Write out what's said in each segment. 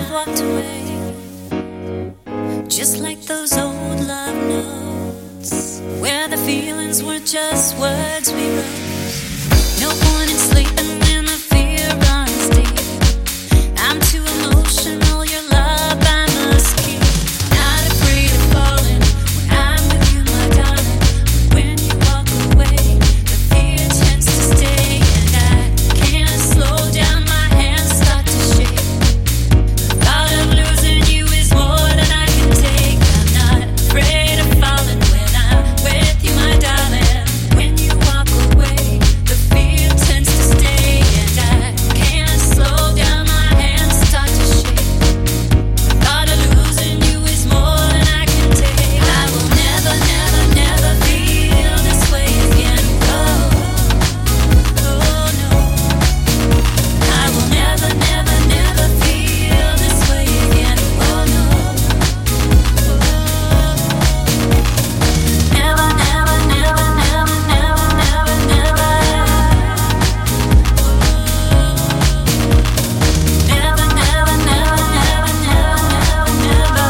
walked away, just like those old love notes, where the feelings were just words we wrote. No point in sleeping when the fear runs deep. I'm too emotional, your love I must keep. Not afraid of falling when I'm with you, my darling. But when you walk away, the fear tends to stay, and I can't slow down, my hands start to shake. The thought of losing you is more than I can take. I'm not afraid of falling when I'm with you, my darling. When you walk away, the fear tends to stay, and I can't slow down, my hands start to shake. The thought of losing you is more than I can take. I will never, never, never feel this way again. Oh, oh no. I will never, never, never feel this way again. Oh no. Never, never, never, never, never, never, never. Never, never, never, never, never, never,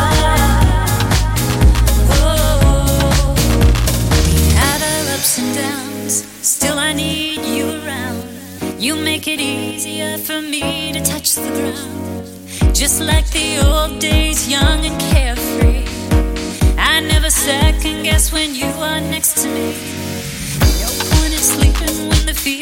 never. We had our ups and downs, still I need you around. You make it easier for me to touch the ground, just like the old days, young and carefree. I never second guess when you are next to me. No point in sleeping when the fear